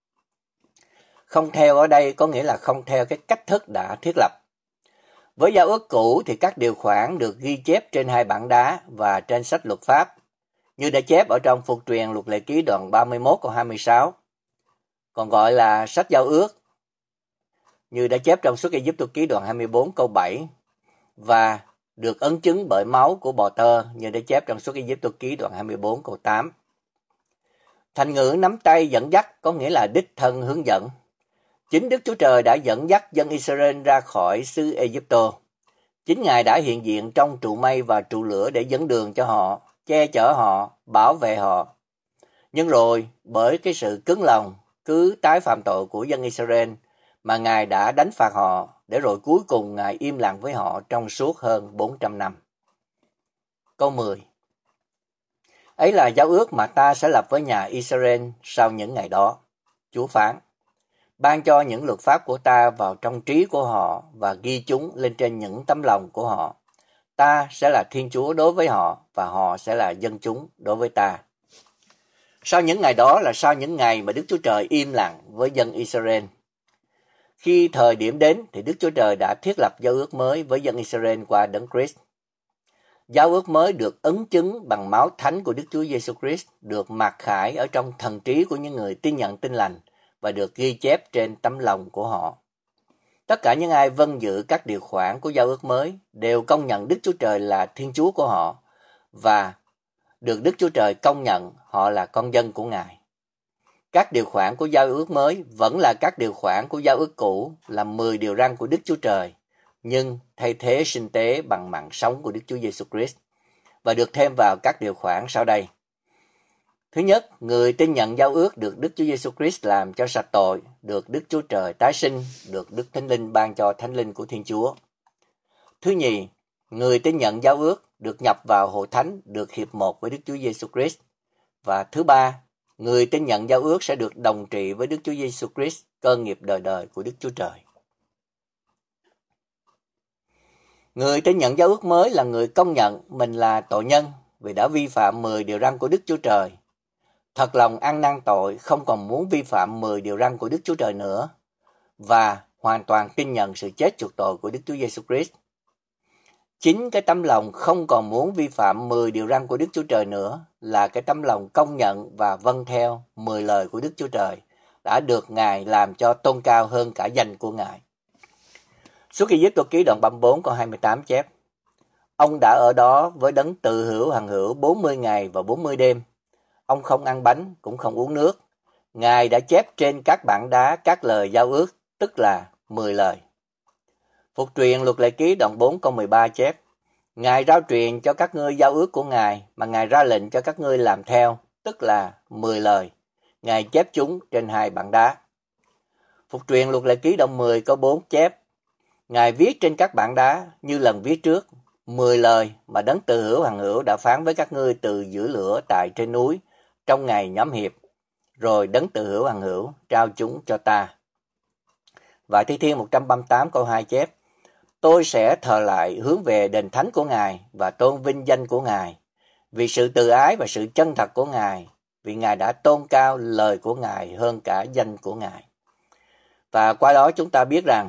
[SPEAKER 1] Không theo ở đây có nghĩa là không theo cái cách thức đã thiết lập. Với giao ước cũ thì các điều khoản được ghi chép trên hai bảng đá và trên sách luật pháp, như đã chép ở trong Phục truyền Luật Lệ Ký đoạn ba mươi mốt câu hai mươi sáu, còn gọi là sách giao ước, như đã chép trong Xuất Ê-díp-tô ký đoạn hai mươi bốn câu bảy, và được ấn chứng bởi máu của bò tơ, như đã chép trong Xuất Ê-díp-tô ký đoạn hai mươi bốn câu tám. Thành ngữ nắm tay dẫn dắt có nghĩa là đích thân hướng dẫn. Chính Đức Chúa Trời đã dẫn dắt dân Israel ra khỏi xứ Ê-díp-tô. Chính Ngài đã hiện diện trong trụ mây và trụ lửa để dẫn đường cho họ, che chở họ, bảo vệ họ. Nhưng rồi, bởi cái sự cứng lòng, cứ tái phạm tội của dân Israel, mà Ngài đã đánh phạt họ, để rồi cuối cùng Ngài im lặng với họ trong suốt hơn bốn trăm năm. Câu mười. Ấy là giao ước mà ta sẽ lập với nhà Israel sau những ngày đó. Chúa phán: ban cho những luật pháp của ta vào trong trí của họ và ghi chúng lên trên những tấm lòng của họ. Ta sẽ là Thiên Chúa đối với họ và họ sẽ là dân chúng đối với ta. Sau những ngày đó là sau những ngày mà Đức Chúa Trời im lặng với dân Israel. Khi thời điểm đến thì Đức Chúa Trời đã thiết lập giao ước mới với dân Israel qua Đấng Christ. Giao ước mới được ấn chứng bằng máu thánh của Đức Chúa Giêsu Christ, được mặc khải ở trong thần trí của những người tin nhận tin lành và được ghi chép trên tấm lòng của họ. Tất cả những ai vâng giữ các điều khoản của giao ước mới đều công nhận Đức Chúa Trời là Thiên Chúa của họ và được Đức Chúa Trời công nhận họ là con dân của Ngài. Các điều khoản của giao ước mới vẫn là các điều khoản của giao ước cũ, là mười điều răn của Đức Chúa Trời, nhưng thay thế sinh tế bằng mạng sống của Đức Chúa Giêsu Christ và được thêm vào các điều khoản sau đây. Thứ nhất, người tin nhận giao ước được Đức Chúa Giêsu Christ làm cho sạch tội, được Đức Chúa Trời tái sinh, được Đức Thánh Linh ban cho Thánh Linh của Thiên Chúa. Thứ nhì, người tin nhận giao ước được nhập vào hội thánh, được hiệp một với Đức Chúa Giêsu Christ. Và thứ ba, người tin nhận giao ước sẽ được đồng trị với Đức Chúa Giêsu Christ, cơ nghiệp đời đời của Đức Chúa Trời. Người tin nhận giao ước mới là người công nhận mình là tội nhân vì đã vi phạm mười điều răn của Đức Chúa Trời. Thật lòng ăn năn tội, không còn muốn vi phạm mười điều răn của Đức Chúa Trời nữa, và hoàn toàn tin nhận sự chết chuộc tội của Đức Chúa Giêsu Christ. Chính cái tấm lòng không còn muốn vi phạm mười điều răn của Đức Chúa Trời nữa là cái tấm lòng công nhận và vâng theo mười lời của Đức Chúa Trời đã được Ngài làm cho tôn cao hơn cả danh của Ngài. Xuất Ê-díp-tô ký đoạn ba mươi bốn câu hai mươi tám chép: Ông đã ở đó với đấng tự hữu hằng hữu bốn mươi ngày và bốn mươi đêm. Ông không ăn bánh, cũng không uống nước. Ngài đã chép trên các bảng đá các lời giao ước, tức là mười lời. Phục truyền Luật Lệ Ký đoạn bốn câu mười ba chép: Ngài rao truyền cho các ngươi giao ước của Ngài, mà Ngài ra lệnh cho các ngươi làm theo, tức là mười lời. Ngài chép chúng trên hai bảng đá. Phục truyền Luật Lệ Ký đoạn mười câu bốn chép: Ngài viết trên các bảng đá như lần viết trước, Mười lời mà đấng từ hữu hằng hữu đã phán với các ngươi từ giữa lửa tại trên núi trong ngày nhóm hiệp, rồi đấng từ hữu hằng hữu trao chúng cho ta. Và Thi Thiên một trăm ba mươi tám câu hai chép: Tôi sẽ thờ lại hướng về đền thánh của Ngài và tôn vinh danh của Ngài, vì sự từ ái và sự chân thật của Ngài, vì Ngài đã tôn cao lời của Ngài hơn cả danh của Ngài. Và qua đó chúng ta biết rằng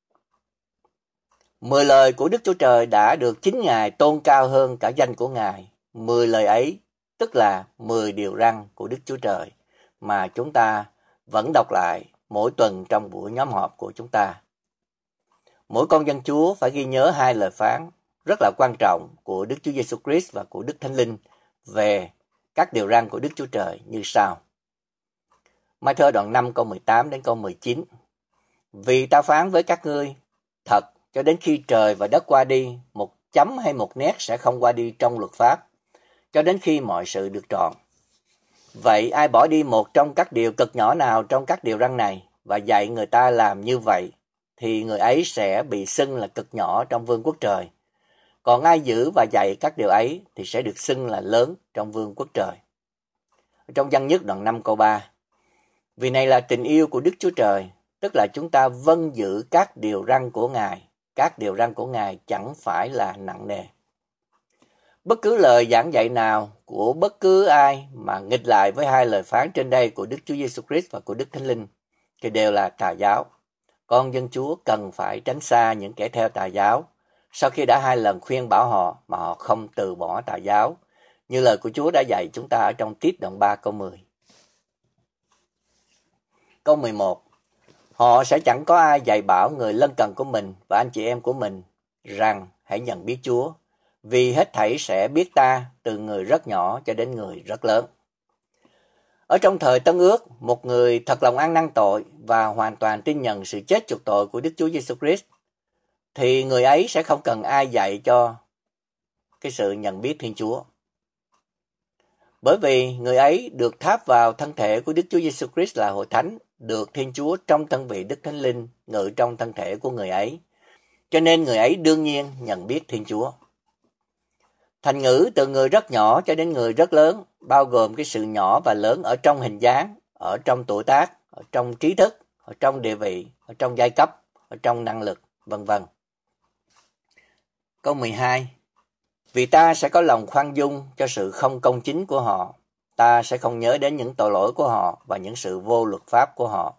[SPEAKER 1] mười lời của Đức Chúa Trời đã được chính Ngài tôn cao hơn cả danh của Ngài. Mười lời ấy tức là mười điều răn của Đức Chúa Trời mà chúng ta vẫn đọc lại mỗi tuần trong buổi nhóm họp của chúng ta. Mỗi con dân Chúa phải ghi nhớ hai lời phán rất là quan trọng của Đức Chúa Giêsu Christ và của Đức Thánh Linh về các điều răn của Đức Chúa Trời như sau. Ma-thi-ơ đoạn năm câu mười tám đến câu mười chín. Vì ta phán với các ngươi thật, cho đến khi trời và đất qua đi, một chấm hay một nét sẽ không qua đi trong luật pháp, cho đến khi mọi sự được trọn. Vậy ai bỏ đi một trong các điều cực nhỏ nào trong các điều răn này và dạy người ta làm như vậy, thì người ấy sẽ bị xưng là cực nhỏ trong vương quốc trời. Còn ai giữ và dạy các điều ấy thì sẽ được xưng là lớn trong vương quốc trời. Trong Giăng nhất đoạn năm câu ba. Vì này là tình yêu của Đức Chúa Trời, tức là chúng ta vâng giữ các điều răn của Ngài. Các điều răn của Ngài chẳng phải là nặng nề. Bất cứ lời giảng dạy nào của bất cứ ai mà nghịch lại với hai lời phán trên đây của Đức Chúa Giêsu Christ và của Đức Thánh Linh thì đều là tà giáo. Con dân Chúa cần phải tránh xa những kẻ theo tà giáo sau khi đã hai lần khuyên bảo họ mà họ không từ bỏ tà giáo, như lời của Chúa đã dạy chúng ta ở trong Tít đoạn ba câu mười. Câu mười một. Họ sẽ chẳng có ai dạy bảo người lân cận của mình và anh chị em của mình rằng hãy nhận biết Chúa, vì hết thảy sẽ biết ta từ người rất nhỏ cho đến người rất lớn. Ở trong thời Tân Ước, một người thật lòng ăn năn tội và hoàn toàn tin nhận sự chết chuộc tội của Đức Chúa Giêsu Christ, thì người ấy sẽ không cần ai dạy cho cái sự nhận biết Thiên Chúa. Bởi vì người ấy được tháp vào thân thể của Đức Chúa Giêsu Christ là hội thánh, được Thiên Chúa trong thân vị Đức Thánh Linh ngự trong thân thể của người ấy, cho nên người ấy đương nhiên nhận biết Thiên Chúa. Thành ngữ từ người rất nhỏ cho đến người rất lớn bao gồm cái sự nhỏ và lớn ở trong hình dáng, ở trong tuổi tác, ở trong trí thức, ở trong địa vị, ở trong giai cấp, ở trong năng lực, vân vân. Câu mười hai. Vì ta sẽ có lòng khoan dung cho sự không công chính của họ, ta sẽ không nhớ đến những tội lỗi của họ và những sự vô luật pháp của họ.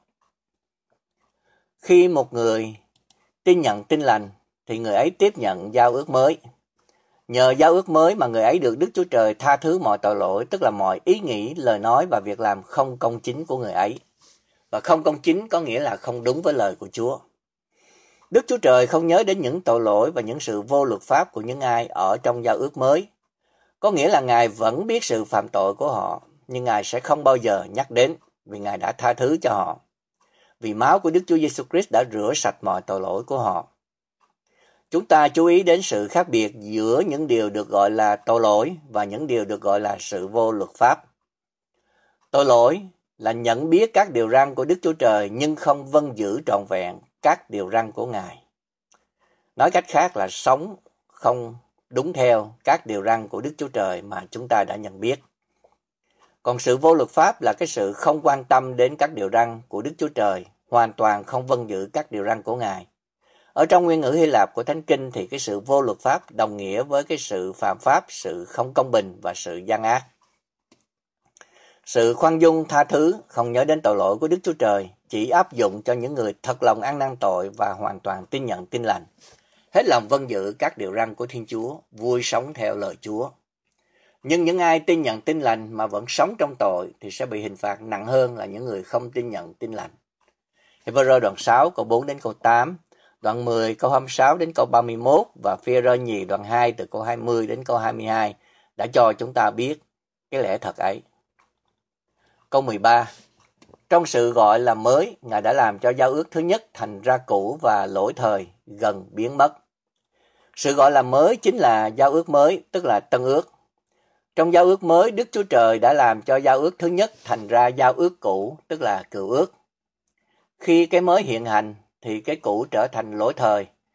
[SPEAKER 1] Khi một người tin nhận tin lành thì người ấy tiếp nhận giao ước mới. Nhờ giao ước mới mà người ấy được Đức Chúa Trời tha thứ mọi tội lỗi, tức là mọi ý nghĩ, lời nói và việc làm không công chính của người ấy. Và không công chính có nghĩa là không đúng với lời của Chúa. Đức Chúa Trời không nhớ đến những tội lỗi và những sự vô luật pháp của những ai ở trong giao ước mới. Có nghĩa là Ngài vẫn biết sự phạm tội của họ, nhưng Ngài sẽ không bao giờ nhắc đến vì Ngài đã tha thứ cho họ. Vì máu của Đức Chúa Giêsu Christ đã rửa sạch mọi tội lỗi của họ. Chúng ta chú ý đến sự khác biệt giữa những điều được gọi là tội lỗi và những điều được gọi là sự vô luật pháp. Tội lỗi là nhận biết các điều răn của Đức Chúa Trời nhưng không vâng giữ trọn vẹn các điều răn của Ngài. Nói cách khác là sống không đúng theo các điều răn của Đức Chúa Trời mà chúng ta đã nhận biết. Còn sự vô luật pháp là cái sự không quan tâm đến các điều răn của Đức Chúa Trời, hoàn toàn không vâng giữ các điều răn của Ngài. Ở trong nguyên ngữ Hy Lạp của Thánh Kinh thì cái sự vô luật pháp đồng nghĩa với cái sự phạm pháp, sự không công bình và sự gian ác. Sự khoan dung tha thứ, không nhớ đến tội lỗi của Đức Chúa Trời chỉ áp dụng cho những người thật lòng ăn năn tội và hoàn toàn tin nhận tin lành, hết lòng vâng giữ các điều răn của Thiên Chúa, vui sống theo lời Chúa. Nhưng những ai tin nhận tin lành mà vẫn sống trong tội thì sẽ bị hình phạt nặng hơn là những người không tin nhận tin lành. Hebrew đoạn sáu câu bốn đến câu tám, đoạn mười câu hai mươi sáu đến câu ba mươi mốt và Phi-e-rơ nhì đoạn hai từ câu hai mươi đến câu hai mươi hai đã cho chúng ta biết cái lẽ thật ấy. Câu mười ba. Trong sự gọi là mới, Ngài đã làm cho giao ước thứ nhất thành ra cũ và lỗi thời gần biến mất. Sự gọi là mới chính là giao ước mới, tức là tân ước. Trong giao ước mới, Đức Chúa Trời đã làm cho giao ước thứ nhất thành ra giao ước cũ, tức là cựu ước. Khi cái mới hiện hành thì cái cũ trở thành lỗi thời.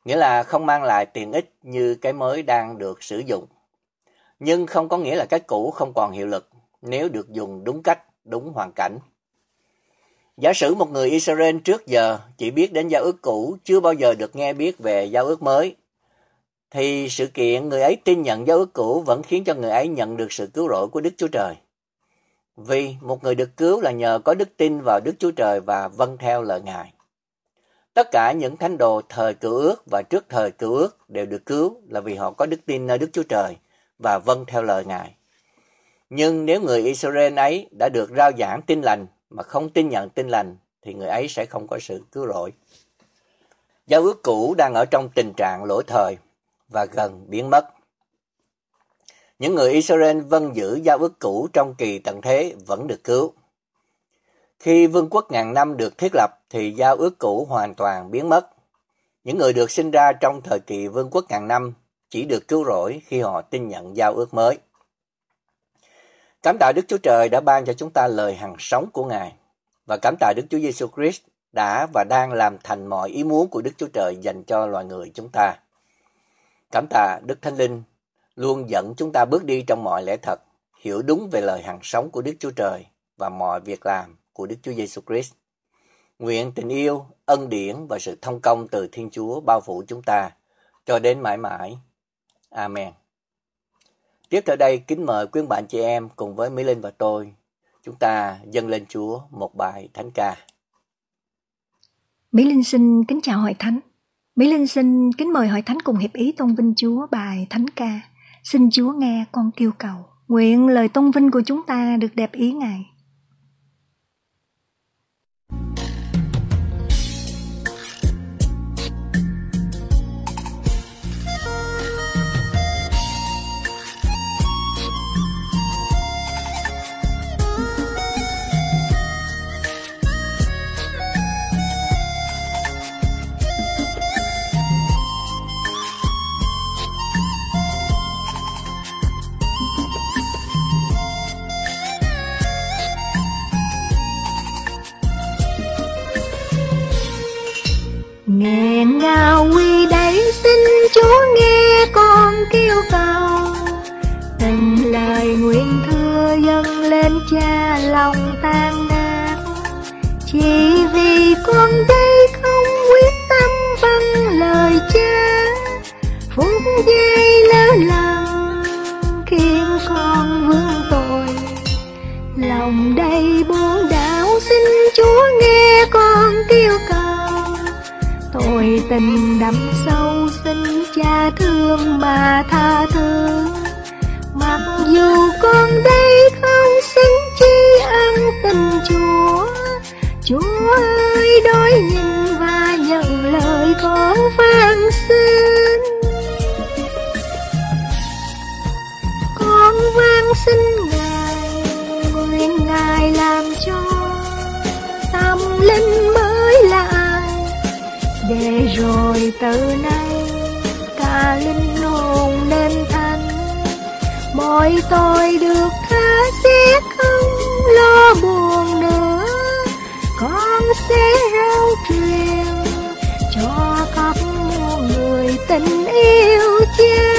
[SPEAKER 1] nghĩa là không mang lại tiện ích như cái mới đang được sử dụng. Nhưng không có nghĩa là cái cũ không còn hiệu lực nếu được dùng đúng cách, đúng hoàn cảnh. Giả sử một người Israel trước giờ chỉ biết đến giao ước cũ, chưa bao giờ được nghe biết về giao ước mới, thì sự kiện người ấy tin nhận giao ước cũ vẫn khiến cho người ấy nhận được sự cứu rỗi của Đức Chúa Trời. Vì một người được cứu là nhờ có đức tin vào Đức Chúa Trời và vâng theo lời Ngài. Tất cả những thánh đồ thời Cựu Ước và trước thời Cựu Ước đều được cứu là vì họ có đức tin nơi Đức Chúa Trời và vâng theo lời Ngài. Nhưng nếu người Israel ấy đã được rao giảng tin lành mà không tin nhận tin lành, thì người ấy sẽ không có sự cứu rỗi. Giao ước cũ đang ở trong tình trạng lỗi thời và gần biến mất. Những người Israel vâng giữ giao ước cũ trong kỳ tận thế vẫn được cứu. Khi vương quốc ngàn năm được thiết lập thì giao ước cũ hoàn toàn biến mất. Những người được sinh ra trong thời kỳ vương quốc ngàn năm chỉ được cứu rỗi khi họ tin nhận giao ước mới. Cảm tạ Đức Chúa Trời đã ban cho chúng ta lời hằng sống của Ngài, và cảm tạ Đức Chúa Giêsu Christ đã và đang làm thành mọi ý muốn của Đức Chúa Trời dành cho loài người chúng ta. Cảm tạ Đức Thánh Linh luôn dẫn chúng ta bước đi trong mọi lẽ thật, hiểu đúng về lời hằng sống của Đức Chúa Trời và mọi việc làm của Đức Chúa Giêsu Christ. Nguyện tình yêu, ân điển và sự thông công từ Thiên Chúa bao phủ chúng ta cho đến mãi mãi. Amen. Tiếp theo đây, kính mời quý bạn chị em cùng với Mỹ Linh và tôi, chúng ta dâng lên Chúa một bài thánh ca.
[SPEAKER 2] Mỹ Linh xin kính chào hội thánh. Mỹ Linh xin kính mời hội thánh cùng hiệp ý tôn vinh Chúa bài thánh ca. Xin Chúa nghe con kêu cầu. Nguyện lời tôn vinh của chúng ta được đẹp ý Ngài. Nghẹn ngào quy đấy, xin Chúa nghe con kêu cầu. Từng lời nguyện thưa dâng lên Cha lòng tan nát. Chỉ vì con đây không quyết tâm vâng lời Cha, phút giây lỡ lầm khiến con vướng tội. Lòng đầy buồn đau, xin Chúa nghe con kêu cầu. Tội tình đậm sâu, xin Cha thương mà tha thứ. Mặc dù con đây không xứng chi ân tình Chúa, Chúa ơi đói nhìn và nhận lời con van xin. Con van xin Ngài, nguyện Ngài làm cho tâm linh mới lạ, để rồi từ nay cả linh hồn nên thanh. Mọi tội được tha sẽ không lo buồn nữa. Con sẽ rao truyền cho khắp muôn người tình yêu Cha.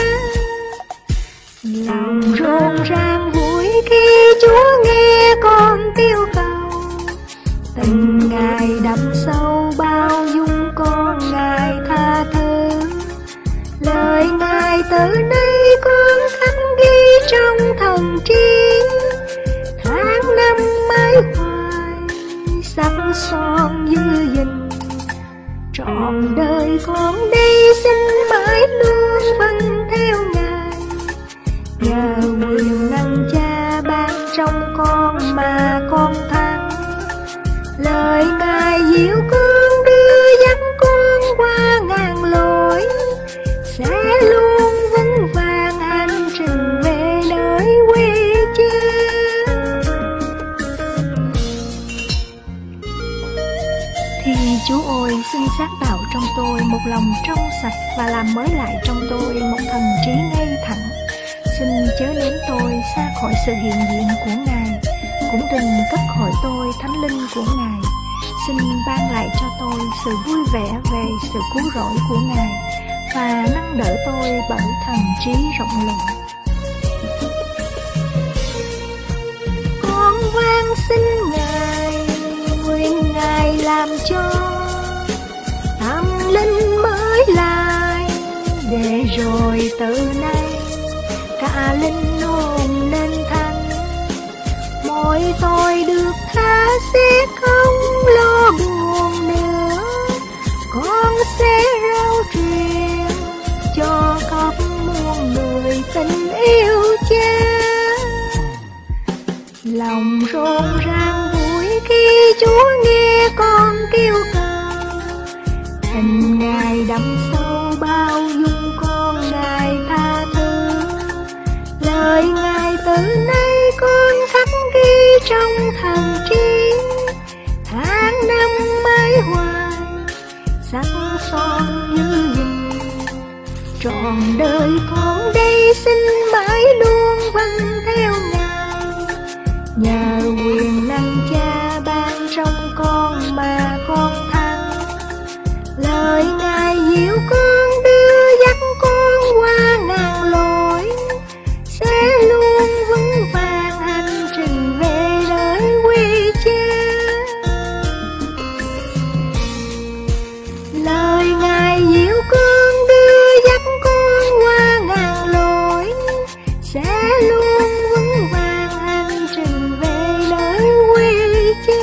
[SPEAKER 2] Lòng rộn ràng vui khi Chúa nghe con kêu cầu. Tình Ngài đậm sâu bao dung con Ngài tha thứ. Lời Ngài từ nay con khắc ghi trong thần trí. Tháng năm mãi hoài sắc son dư dình. Trọn đời con đây xin mãi luôn vâng theo Ngài. Nhờ quyền năng Cha ban trong con mà con thắng. Lời Ngài dịu con đưa dắt con qua ngàn lối, sẽ luôn vững vàng hành trình về nơi quê Cha. Thì Chúa ơi, xin xác tạo trong tôi một lòng trong sạch và làm mới lại trong tôi một thần trí ngay thẳng. Xin chớ ném tôi xa khỏi sự hiện diện của Ngài, cũng đừng cất khỏi tôi thánh linh của Ngài. Xin ban lại cho tôi tôi sự vui vẻ về sự cứu rỗi của Ngài và nâng đỡ tôi bởi thần trí rộng lượng. Con van xin Ngài, nguyện Ngài làm cho tâm linh mới lại, để rồi từ nay cả linh hồn nên thanh. Mỗi tôi được tha sẽ không lo buồn nữa, con sẽ rao truyền cho khắp muôn người tình yêu Cha. Lòng rộn ràng vui khi Chúa nghe con kêu cầu, tình Ngài đậm sâu bao dung con Ngài tha thứ. Lời Ngài từ nay con khắc ghi trong thần trí, tháng năm mãi hoài sắc son như hình. Trọn đời con đây xin mãi luôn vâng theo Ngài, nhờ quyền năng Cha ban trong con mà con thắng. Lời Ngài dìu con đưa dắt con qua ngàn lối, sẽ luôn vững vàng hành trình về nơi quy Cha. Lời Ngài dìu con đưa dắt con qua ngàn lối, sẽ luôn vững vàng hành trình về nơi quy Cha.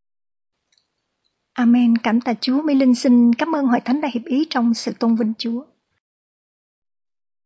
[SPEAKER 2] Amen. Cảm tạ Chúa. Mỹ Linh xin cảm ơn Hội Thánh đã hiệp ý trong sự tôn vinh Chúa.